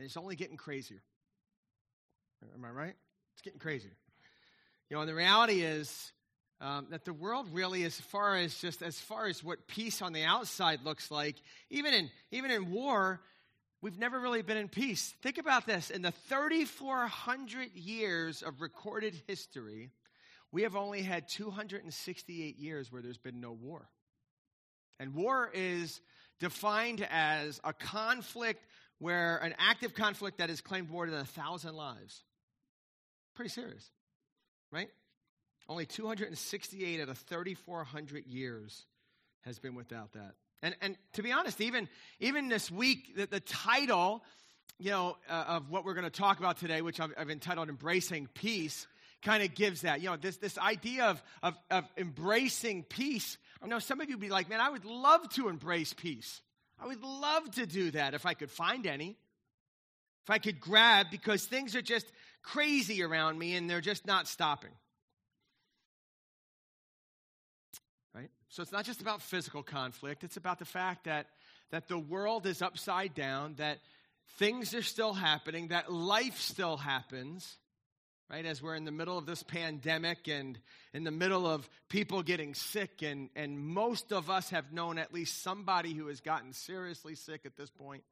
And it's only getting crazier. Am I right? It's getting crazier. And the reality is that the world really, as far as what peace on the outside looks like, even in war, we've never really been in peace. Think about this. In the 3,400 years of recorded history, we have only had 268 years where there's been no war. And war is defined as a conflict an active conflict that has claimed more than 1,000 lives. Pretty serious, right? Only 268 out of 3,400 years has been without that. And to be honest, even this week, the title, of what we're going to talk about today, which I've entitled "Embracing Peace," kind of gives that. This idea of embracing peace. I know some of you would be like, "Man, I would love to embrace peace. I would love to do that if I could find any. If I could grab, because things are just crazy around me and they're just not stopping." Right? So it's not just about physical conflict. It's about the fact that the world is upside down, that things are still happening, that life still happens, right? As we're in the middle of this pandemic and in the middle of people getting sick, and most of us have known at least somebody who has gotten seriously sick at this point.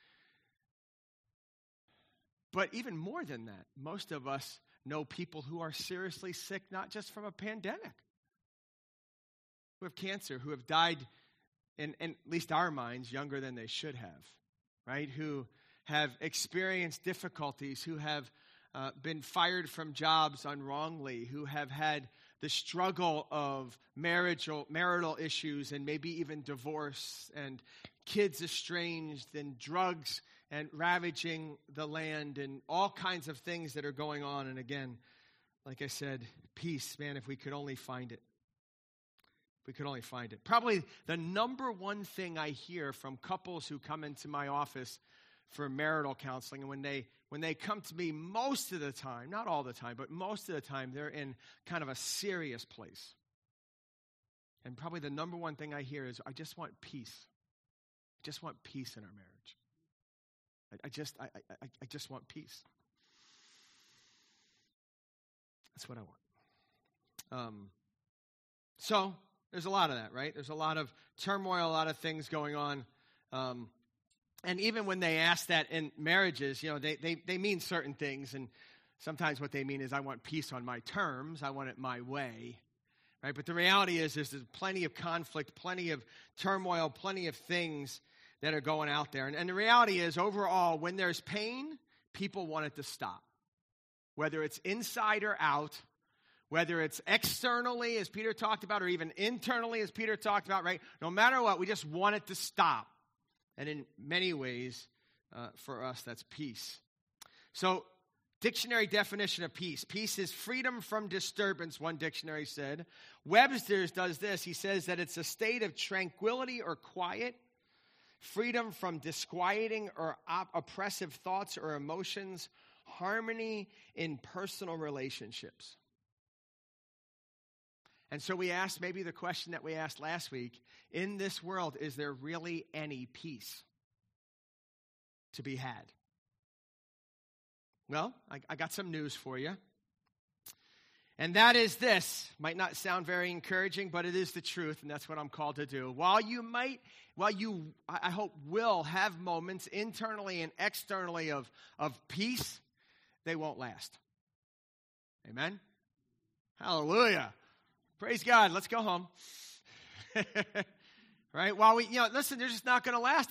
But even more than that, most of us know people who are seriously sick, not just from a pandemic, who have cancer, who have died, in at least our minds, younger than they should have, right? Who have experienced difficulties, who have been fired from jobs unwrongly, who have had the struggle of marital issues and maybe even divorce, and kids estranged, and drugs and ravaging the land, and all kinds of things that are going on. And again, like I said, peace, man, if we could only find it. We could only find it. Probably the number one thing I hear from couples who come into my office for marital counseling, and when they come to me, most of the time, not all the time, but most of the time, they're in kind of a serious place. And probably the number one thing I hear is, "I just want peace. I just want peace in our marriage. I just want peace." That's what I want. So there's a lot of that, right? There's a lot of turmoil, a lot of things going on. And even when they ask that in marriages, they mean certain things. And sometimes what they mean is, "I want peace on my terms. I want it my way." Right? But the reality is there's plenty of conflict, plenty of turmoil, plenty of things that are going out there. And the reality is, overall, when there's pain, people want it to stop. Whether it's inside or out, whether it's externally, as Peter talked about, or even internally, as Peter talked about, right? No matter what, we just want it to stop. And in many ways, for us, that's peace. So, dictionary definition of peace. Peace is freedom from disturbance, one dictionary said. Webster's does this. He says that it's a state of tranquility or quiet, freedom from disquieting or oppressive thoughts or emotions, harmony in personal relationships. And so we asked maybe the question that we asked last week: in this world, is there really any peace to be had? Well, I got some news for you. And that is this. Might not sound very encouraging, but it is the truth, and that's what I'm called to do. While you, I hope, will have moments internally and externally of peace, they won't last. Amen? Hallelujah. Praise God. Let's go home. Right? While listen, they're just not going to last.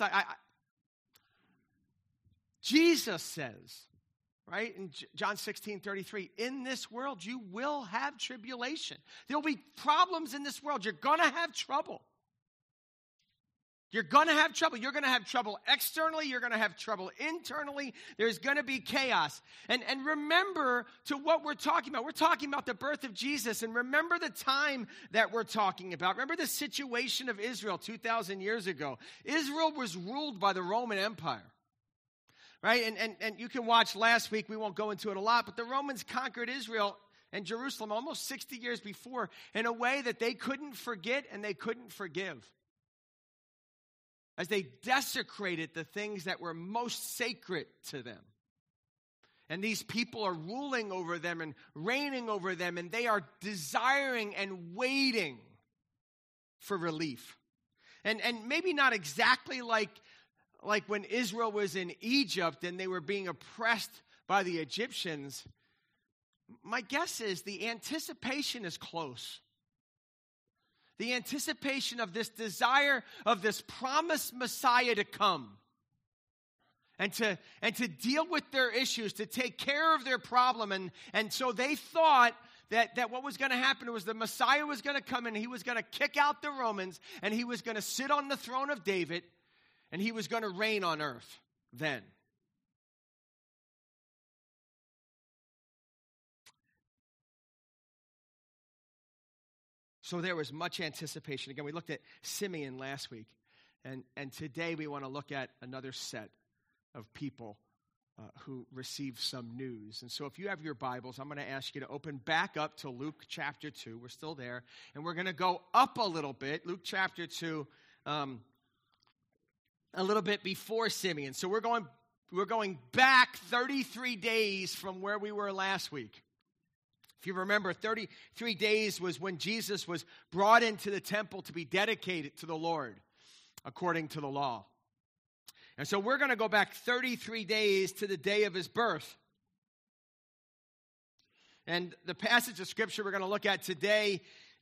Jesus says, right, in John 16:33, in this world you will have tribulation. There will be problems in this world. You're going to have trouble. You're going to have trouble. You're going to have trouble externally. You're going to have trouble internally. There's going to be chaos. And remember to what we're talking about. We're talking about the birth of Jesus. And remember the time that we're talking about. Remember the situation of Israel 2,000 years ago. Israel was ruled by the Roman Empire. Right? And you can watch last week. We won't go into it a lot. But the Romans conquered Israel and Jerusalem almost 60 years before in a way that they couldn't forget and they couldn't forgive. as they desecrated the things that were most sacred to them. And these people are ruling over them and reigning over them, and they are desiring and waiting for relief. And maybe not exactly like when Israel was in Egypt and they were being oppressed by the Egyptians. My guess is the anticipation is close. The anticipation of this desire of this promised Messiah to come and to deal with their issues, to take care of their problem. And so they thought that what was going to happen was the Messiah was going to come and he was going to kick out the Romans and he was going to sit on the throne of David and he was going to reign on earth then. So there was much anticipation. Again, we looked at Simeon last week. And today we want to look at another set of people who received some news. And so if you have your Bibles, I'm going to ask you to open back up to Luke chapter 2. We're still there. And we're going to go up a little bit. Luke chapter 2, a little bit before Simeon. So we're going back 33 days from where we were last week. If you remember, 33 days was when Jesus was brought into the temple to be dedicated to the Lord, according to the law. And so we're going to go back 33 days to the day of his birth. And the passage of Scripture we're going to look at today,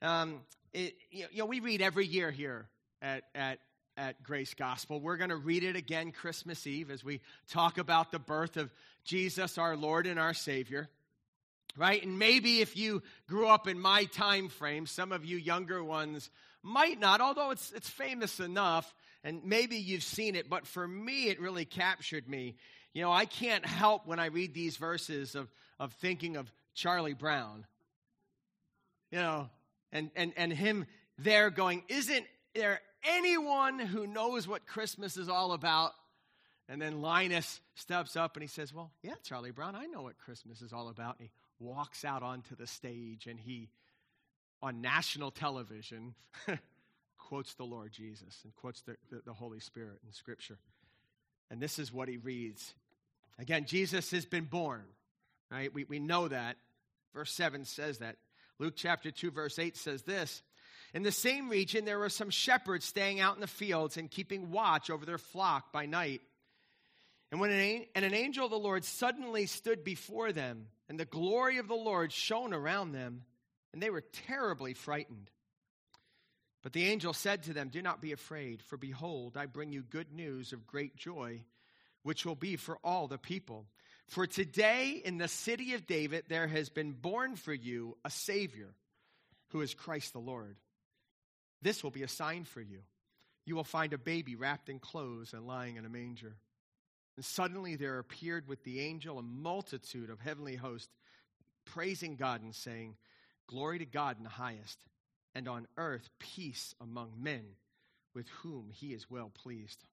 we read every year here at Grace Gospel. We're going to read it again Christmas Eve as we talk about the birth of Jesus, our Lord and our Savior. Right? And maybe if you grew up in my time frame, some of you younger ones might not, although it's famous enough, and maybe you've seen it, but for me, it really captured me. You know, I can't help when I read these verses of thinking of Charlie Brown. You know, and him there going, isn't there anyone who knows what Christmas is all about? And then Linus steps up and he says, well, yeah, Charlie Brown, I know what Christmas is all about. And he walks out onto the stage and he, on national television, quotes the Lord Jesus and quotes the Holy Spirit in Scripture. And this is what he reads. Again, Jesus has been born, right? We know that. Verse 7 says that. Luke chapter 2, verse 8 says this. In the same region, there were some shepherds staying out in the fields and keeping watch over their flock by night. And when an angel of the Lord suddenly stood before them, and the glory of the Lord shone around them, and they were terribly frightened. But the angel said to them, do not be afraid, for behold, I bring you good news of great joy, which will be for all the people. For today in the city of David there has been born for you a Savior, who is Christ the Lord. This will be a sign for you. You will find a baby wrapped in clothes and lying in a manger. And suddenly there appeared with the angel a multitude of heavenly hosts, praising God and saying, glory to God in the highest, and on earth peace among men with whom he is well pleased.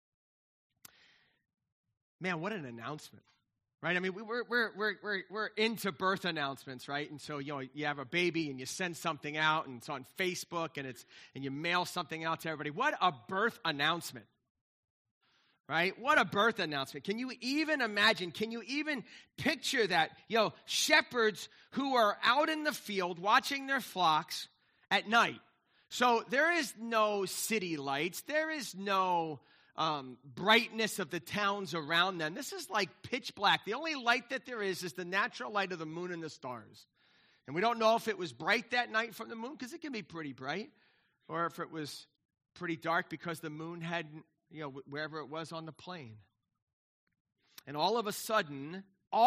Man, what an announcement, right? I mean, we're into birth announcements, right? And so, you have a baby and you send something out and it's on Facebook and you mail something out to everybody. What a birth announcement. Right? What a birth announcement. Can you even imagine? Can you even picture that? Shepherds who are out in the field watching their flocks at night. So there is no city lights. There is no brightness of the towns around them. This is like pitch black. The only light that there is the natural light of the moon and the stars. And we don't know if it was bright that night from the moon, because it can be pretty bright, or if it was pretty dark because the moon hadn't, wherever it was on the plain. And all of a sudden,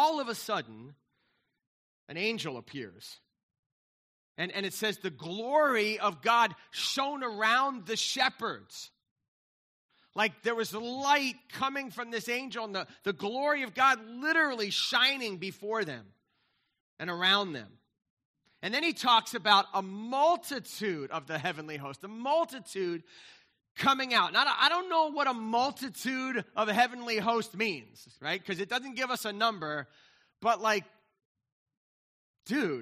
an angel appears. And it says the glory of God shone around the shepherds. Like there was light coming from this angel, and the glory of God literally shining before them and around them. And then he talks about a multitude of the heavenly host, a multitude coming out. Now, I don't know what a multitude of a heavenly host means, right? Because it doesn't give us a number, but dude,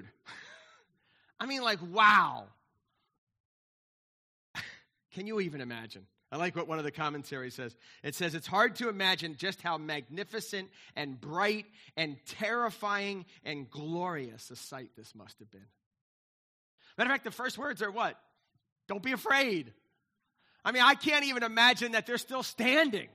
I mean, wow. Can you even imagine? I like what one of the commentaries says. It says, it's hard to imagine just how magnificent and bright and terrifying and glorious a sight this must have been. Matter of fact, the first words are what? Don't be afraid. I mean, I can't even imagine that they're still standing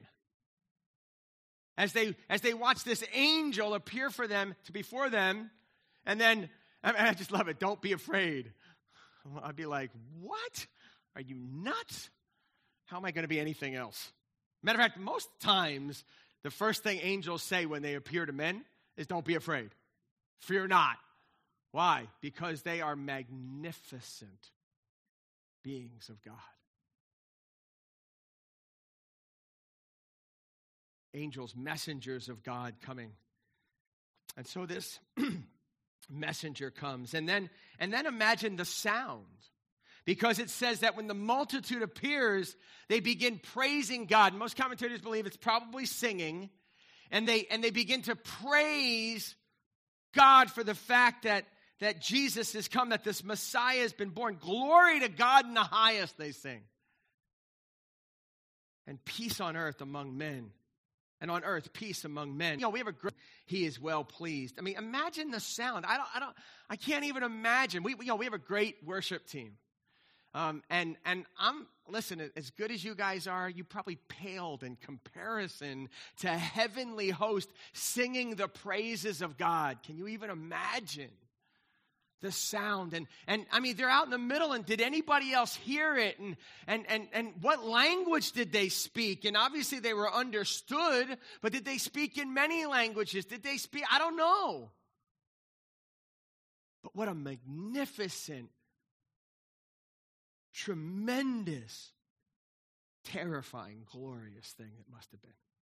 as they watch this angel appear before them, and then, I just love it, don't be afraid. I'd be like, what? Are you nuts? How am I going to be anything else? Matter of fact, most times, the first thing angels say when they appear to men is don't be afraid. Fear not. Why? Because they are magnificent beings of God. Angels, messengers of God coming. And so this messenger comes. And then imagine the sound. Because it says that when the multitude appears, they begin praising God. Most commentators believe it's probably singing. And they begin to praise God for the fact that Jesus has come, that this Messiah has been born. Glory to God in the highest, they sing. And peace on earth among men. And on earth, peace among men. We have a great, he is well pleased. I mean, imagine the sound. I can't even imagine. We have a great worship team. And listen, as good as you guys are, you probably paled in comparison to heavenly host singing the praises of God. Can you even imagine the sound? And I mean, they're out in the middle, and did anybody else hear it? And what language did they speak? And obviously they were understood, but did they speak in many languages? Did they speak? I don't know. But what a magnificent, tremendous, terrifying, glorious thing it must have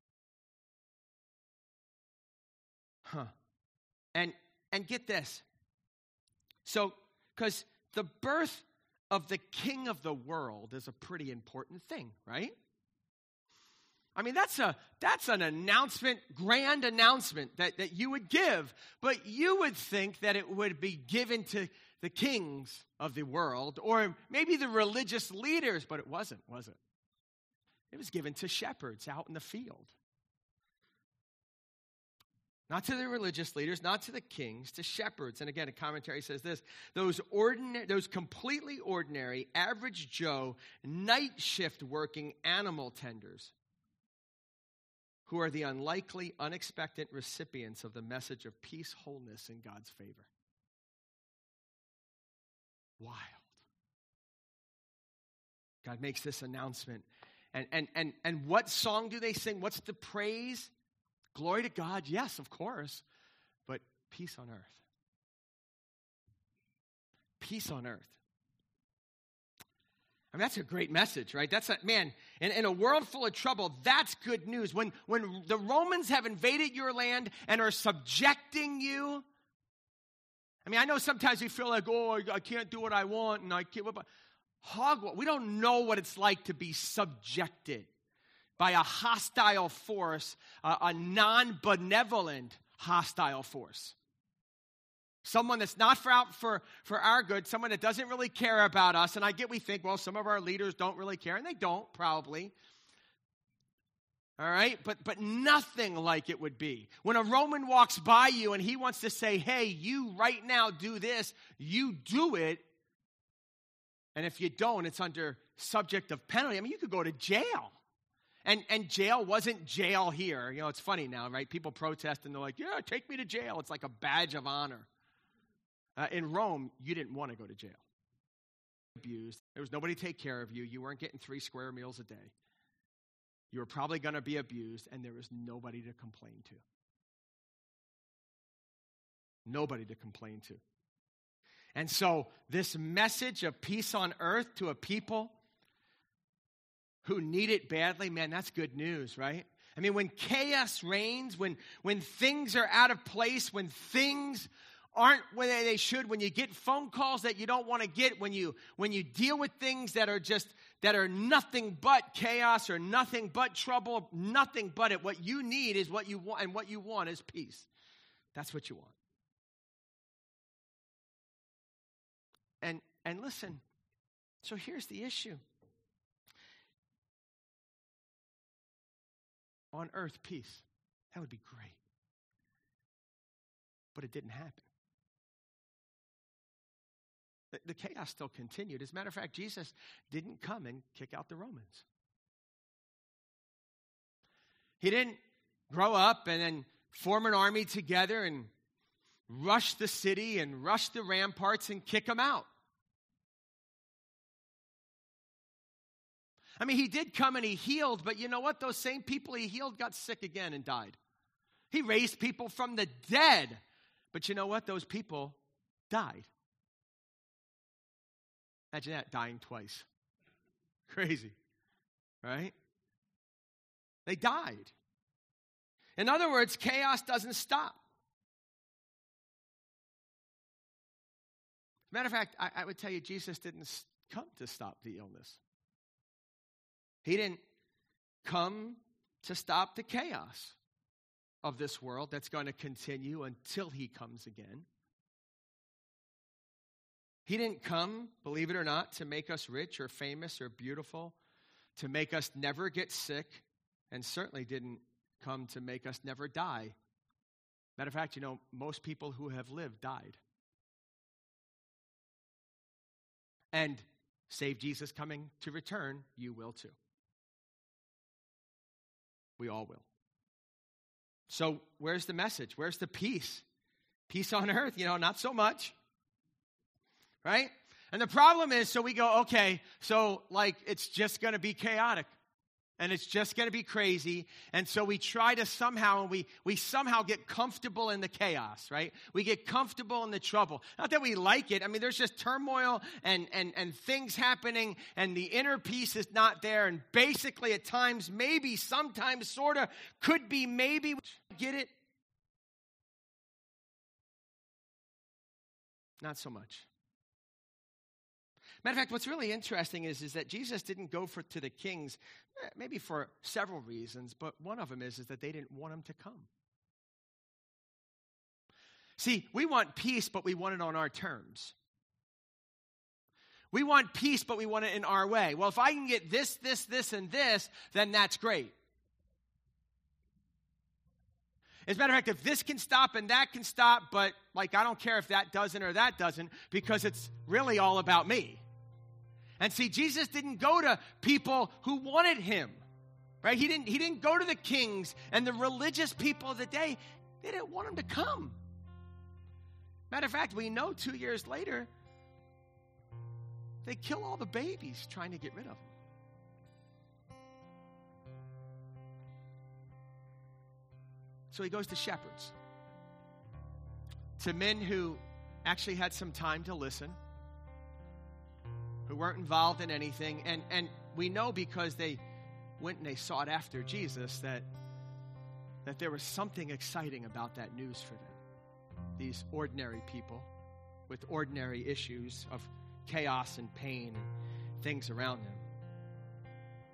been. And get this. So, because the birth of the King of the world is a pretty important thing, right? I mean, that's an announcement, grand announcement that you would give. But you would think that it would be given to the kings of the world, or maybe the religious leaders, but it wasn't, was it? It was given to shepherds out in the field. Not to the religious leaders, not to the kings, to shepherds. And again, a commentary says this: those completely ordinary, average Joe, night shift working animal tenders who are the unlikely, unexpected recipients of the message of peace, wholeness, and God's favor. Wild. God makes this announcement. And what song do they sing? What's the praise? Glory to God, yes, of course, but peace on earth. Peace on earth. I mean, that's a great message, right? In a world full of trouble, that's good news. When the Romans have invaded your land and are subjecting you, I mean, I know sometimes we feel like, oh, I can't do what I want, and I can't. We don't know what it's like to be subjected by a hostile force, a non-benevolent hostile force. Someone that's not for our good, someone that doesn't really care about us. And we think, well, some of our leaders don't really care, and they don't, probably. All right? But nothing like it would be. When a Roman walks by you and he wants to say, hey, you right now do this, you do it. And if you don't, it's under subject of penalty. I mean, you could go to jail. And jail wasn't jail here. You know, it's funny now, right? People protest and they're like, yeah, take me to jail. It's like a badge of honor. In Rome, you didn't want to go to jail. Abused. There was nobody to take care of you. You weren't getting 3 square meals a day. You were probably going to be abused, and there was nobody to complain to. Nobody to complain to. And so this message of peace on earth to a people who need it badly, man, that's good news, right? I mean, when chaos reigns, when things are out of place, when things aren't where they should, when you get phone calls that you don't want to get, when you deal with things that are nothing but chaos or nothing but trouble, nothing but it, what you need is what you want, and what you want is peace. That's what you want. And listen, so here's the issue. on earth peace. That would be great. But it didn't happen. The chaos still continued. As a matter of fact, Jesus didn't come and kick out the Romans. He didn't grow up and then form an army together and rush the city and rush the ramparts and kick them out. I mean, he did come and he healed, but you know what? Those same people he healed got sick again and died. He raised people from the dead, but you know what? Those people died. Imagine that, dying twice. Crazy, right? They died. In other words, chaos doesn't stop. As a matter of fact, I would tell you, Jesus didn't come to stop the illness. He didn't come to stop the chaos of this world that's going to continue until he comes again. He didn't come, believe it or not, to make us rich or famous or beautiful, to make us never get sick, and certainly didn't come to make us never die. Matter of fact, you know, most people who have lived died. And save Jesus coming to return, you will too. We all will. So where's the message? Where's the peace? Peace on earth, you know, not so much. Right? And the problem is, so we go, okay, so like it's just going to be chaotic. And it's just going to be crazy. And so we try to somehow, we somehow get comfortable in the chaos, right? We get comfortable in the trouble. Not that we like it. I mean, there's just turmoil and things happening, and the inner peace is not there. And basically at times, maybe, sometimes, sort of, could be, maybe. Get it? Not so much. Matter of fact, what's really interesting is that Jesus didn't go to the kings, maybe for several reasons, but one of them is that they didn't want him to come. See, we want peace, but we want it on our terms. We want peace, but we want it in our way. Well, if I can get this, and this, then that's great. As a matter of fact, if this can stop and that can stop, but like I don't care if that doesn't or that doesn't, because it's really all about me. And see, Jesus didn't go to people who wanted him, right? He didn't go to the kings and the religious people of the day. They didn't want him to come. Matter of fact, we know 2 years later, they kill all the babies trying to get rid of him. So he goes to shepherds, to men who actually had some time to listen, who weren't involved in anything. And we know because they went and they sought after Jesus that there was something exciting about that news for them. These ordinary people with ordinary issues of chaos and pain and things around them.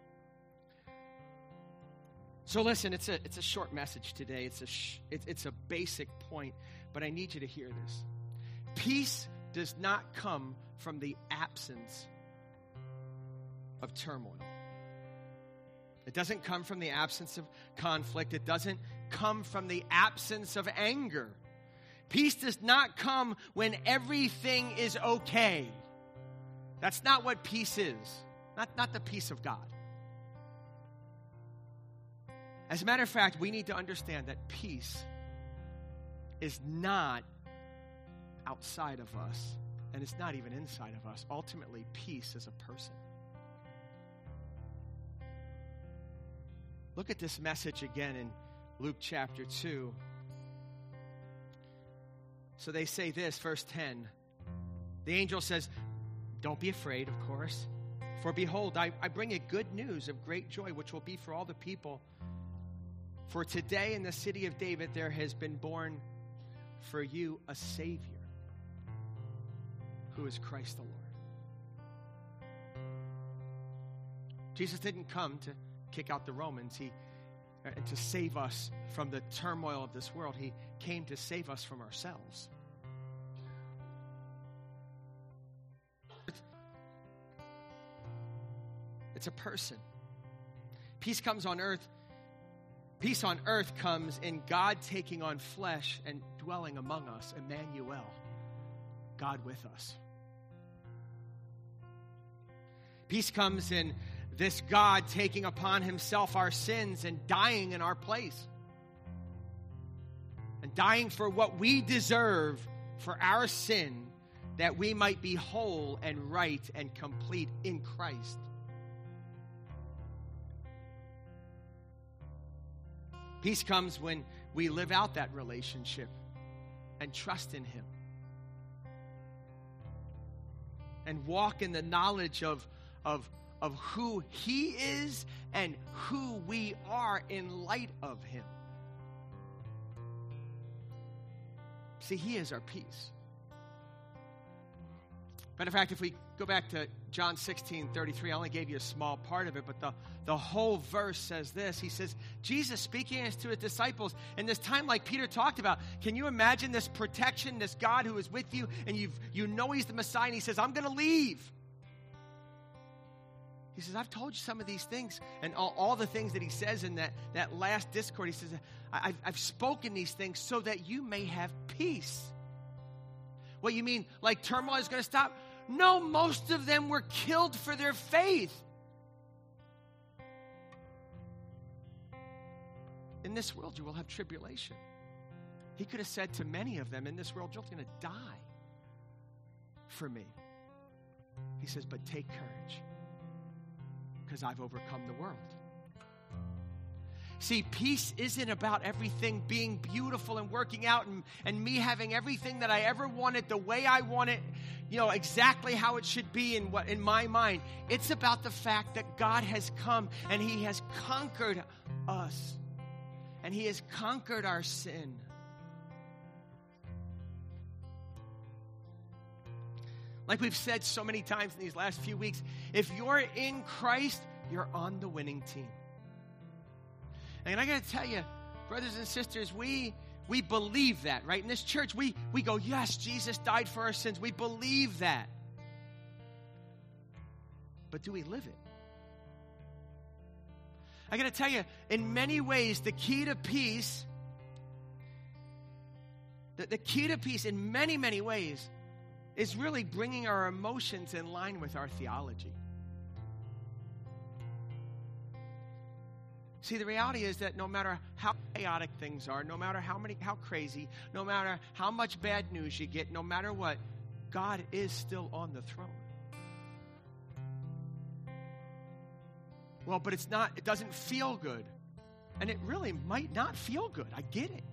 So listen, it's a short message today. It's a basic point, but I need you to hear this. Peace does not come from the absence of turmoil. It doesn't come from the absence of conflict. It doesn't come from the absence of anger. Peace does not come when everything is okay. That's not what peace is. Not the peace of God. As a matter of fact, we need to understand that peace is not outside of us, and it's not even inside of us. Ultimately, peace is a person. Look at this message again in Luke chapter 2. So they say this, verse 10. The angel says, don't be afraid, of course. For behold, I bring you good news of great joy, which will be for all the people. For today in the city of David there has been born for you a Savior, who is Christ the Lord. Jesus didn't come to kick out the Romans. To save us from the turmoil of this world. He came to save us from ourselves. It's a person. Peace comes on earth Peace on earth comes in God taking on flesh and dwelling among us, Emmanuel, God with us. Peace comes in this God taking upon himself our sins and dying in our place. And dying for what we deserve for our sin, that we might be whole and right and complete in Christ. Peace comes when we live out that relationship and trust in him. And walk in the knowledge of who he is and who we are in light of him. See, he is our peace. Matter of fact, if we go back to John 16:33, I only gave you a small part of it, but the whole verse says this. He says, Jesus speaking to his disciples in this time like Peter talked about, can you imagine this protection, this God who is with you, and you know he's the Messiah, and he says, I'm going to leave. He says, I've told you some of these things, and all the things that he says in that last discord, he says, I've spoken these things so that you may have peace. What, you mean like turmoil is going to stop? No, most of them were killed for their faith. In this world you will have tribulation. He could have said to many of them, in this world you're going to die for me. He says, but take courage, because I've overcome the world. See, peace isn't about everything being beautiful and working out and me having everything that I ever wanted the way I want it, exactly how it should be in my mind. It's about the fact that God has come and he has conquered us. And he has conquered our sin. Like we've said so many times in these last few weeks, if you're in Christ, you're on the winning team. And I got to tell you, brothers and sisters, we believe that, right? In this church, we go, yes, Jesus died for our sins. We believe that. But do we live it? I got to tell you, in many ways, the key to peace, in many, many ways, is really bringing our emotions in line with our theology. See, the reality is that no matter how chaotic things are, no matter how crazy, no matter how much bad news you get, no matter what, God is still on the throne. Well, but it doesn't feel good. And it really might not feel good. I get it.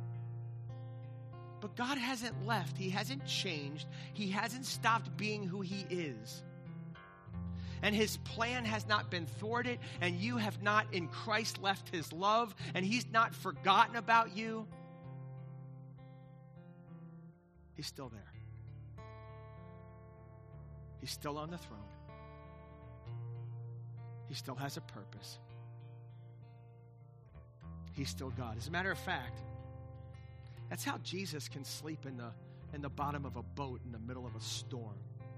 But God hasn't left. He hasn't changed. He hasn't stopped being who he is. And his plan has not been thwarted, and you have not in Christ left his love, and he's not forgotten about you. He's still there. He's still on the throne. He still has a purpose. He's still God. As a matter of fact, that's how Jesus can sleep in the bottom of a boat in the middle of a storm.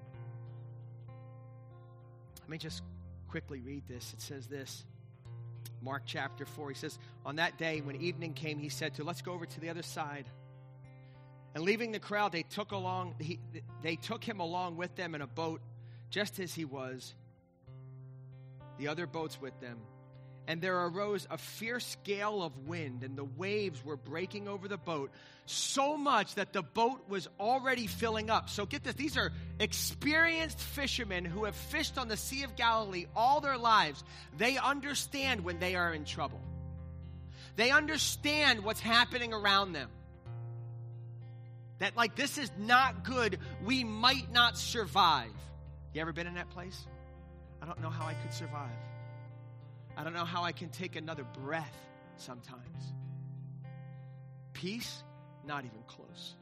Let me just quickly read this. It says this, Mark chapter 4. He says, on that day when evening came, he said let's go over to the other side. And leaving the crowd, they took him along with them in a boat, just as he was, the other boats with them. And there arose a fierce gale of wind, and the waves were breaking over the boat, so much that the boat was already filling up. So get this, these are experienced fishermen who have fished on the Sea of Galilee all their lives. They understand when they are in trouble. They understand what's happening around them. That this is not good. We might not survive. You ever been in that place? I don't know how I could survive. I don't know how I can take another breath sometimes. Peace, not even close.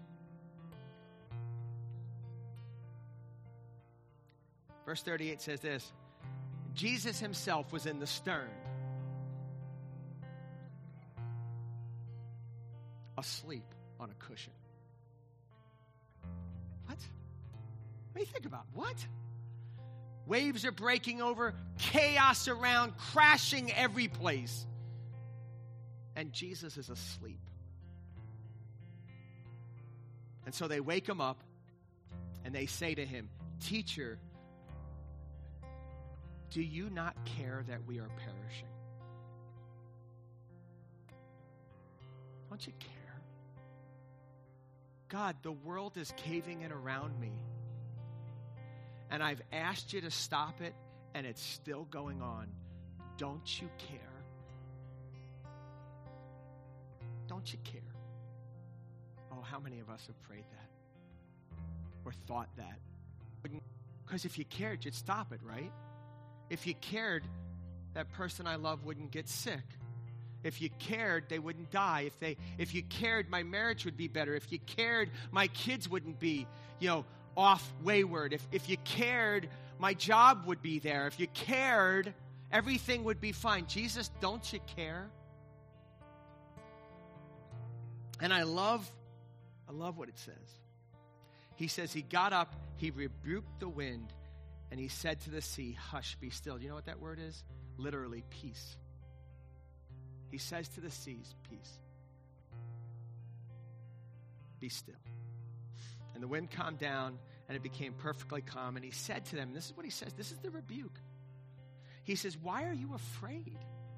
Verse 38 says this, Jesus himself was in the stern, asleep on a cushion. What? What do you think about? What? Waves are breaking over, chaos around, crashing every place. and Jesus is asleep. And so they wake him up, and they say to him, "Teacher, do you not care that we are perishing?" Don't you care? God, the world is caving in around me, and I've asked you to stop it, and it's still going on. Don't you care? Don't you care? Oh, how many of us have prayed that or thought that? Because if you cared, you'd stop it, right? If you cared, that person I love wouldn't get sick. If you cared, they wouldn't die. If you cared, my marriage would be better. If you cared, my kids wouldn't be, off wayward. If you cared, my job would be there. If you cared, everything would be fine. Jesus, don't you care? And I love what it says. He says he got up, he rebuked the wind, and he said to the sea, "Hush, be still." Do you know what that word is? Literally, peace. He says to the seas, "Peace. Be still." And the wind calmed down, and it became perfectly calm. And he said to them, and this is what he says, this is the rebuke. He says, "Why are you afraid?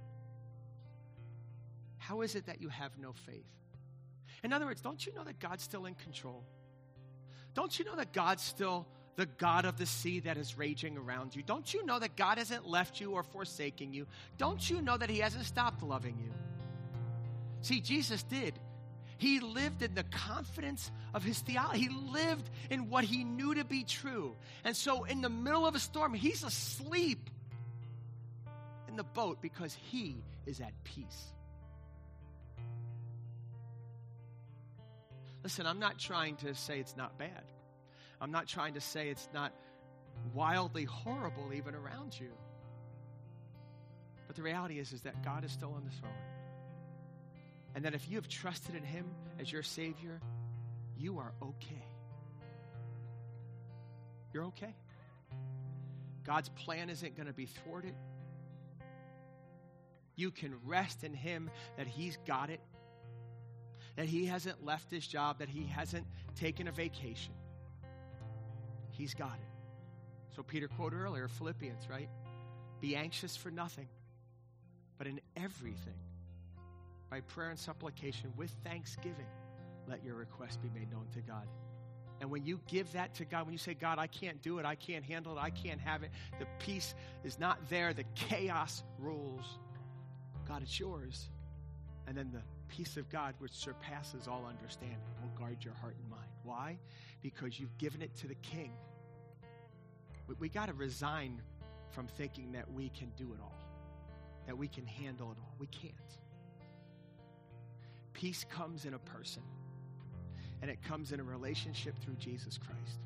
How is it that you have no faith?" In other words, don't you know that God's still in control? Don't you know that God's still the God of the sea that is raging around you? Don't you know that God hasn't left you or forsaken you? Don't you know that he hasn't stopped loving you? See, Jesus did. He lived in the confidence of his theology. He lived in what he knew to be true. And so in the middle of a storm, he's asleep in the boat because he is at peace. Listen, I'm not trying to say it's not bad. I'm not trying to say it's not wildly horrible even around you. But the reality is that God is still on the throne. And that if you have trusted in him as your Savior, you are okay. You're okay. God's plan isn't going to be thwarted. You can rest in him that he's got it, that he hasn't left his job, that he hasn't taken a vacation. He's got it. So Peter quoted earlier, Philippians, right? Be anxious for nothing, but in everything, by prayer and supplication, with thanksgiving, let your requests be made known to God. And when you give that to God, when you say, "God, I can't do it, I can't handle it, I can't have it," the peace is not there, the chaos rules. God, it's yours. And then the peace of God, which surpasses all understanding, will guard your heart and mind. Why? Because you've given it to the King. We got to resign from thinking that we can do it all, that we can handle it all. We can't. Peace comes in a person, and it comes in a relationship through Jesus Christ.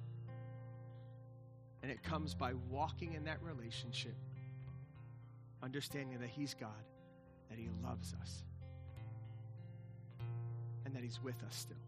And it comes by walking in that relationship, understanding that he's God, that he loves us, and that he's with us still.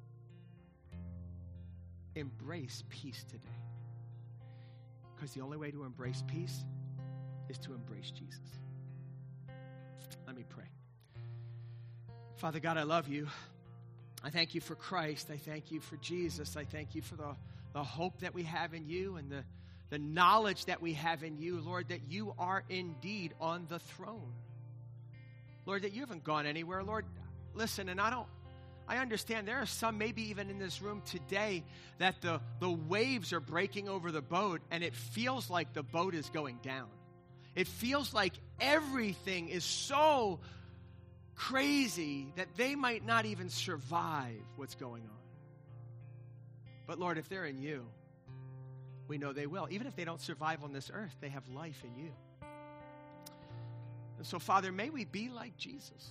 Embrace peace today. Because the only way to embrace peace is to embrace Jesus. Let me pray. Father God, I love you. I thank you for Christ. I thank you for Jesus. I thank you for the hope that we have in you and the knowledge that we have in you, Lord, that you are indeed on the throne. Lord, that you haven't gone anywhere. Lord, listen, and I understand there are some, maybe even in this room today, that the waves are breaking over the boat, and it feels like the boat is going down. It feels like everything is so crazy that they might not even survive what's going on. But Lord, if they're in you, we know they will. Even if they don't survive on this earth, they have life in you. And so, Father, may we be like Jesus.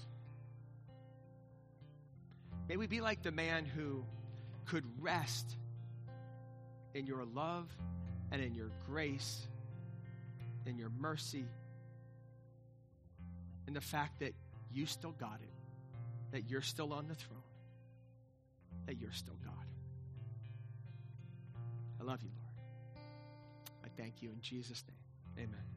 May we be like the man who could rest in your love and in your grace, in your mercy, in the fact that you still got it, that you're still on the throne, that you're still God. I love you, Lord. I thank you in Jesus' name. Amen.